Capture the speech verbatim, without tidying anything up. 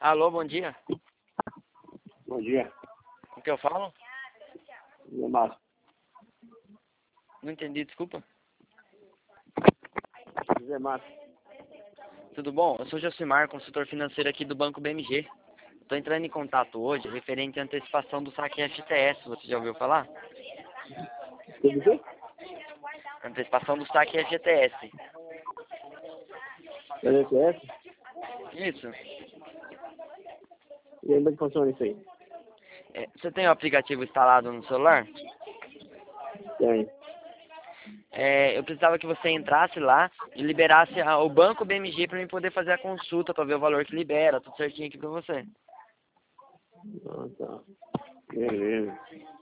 Alô, bom dia. Bom dia. O que eu falo? Zé Márcio. Não entendi, desculpa. Zé Márcio. Tudo bom? Eu sou Josimar, consultor financeiro aqui do Banco B M G. Estou entrando em contato hoje referente à antecipação do saque F G T S. Você já ouviu falar? Tudo bem? Antecipação do saque F G T S. É F G T S? Isso. E aí, como é que funciona isso aí? É, você tem o aplicativo instalado no celular? Tem. É, eu precisava que você entrasse lá e liberasse a- o Banco B M G para mim poder fazer a consulta, para ver o valor que libera, tudo certinho aqui para você. Ah, tá. Beleza.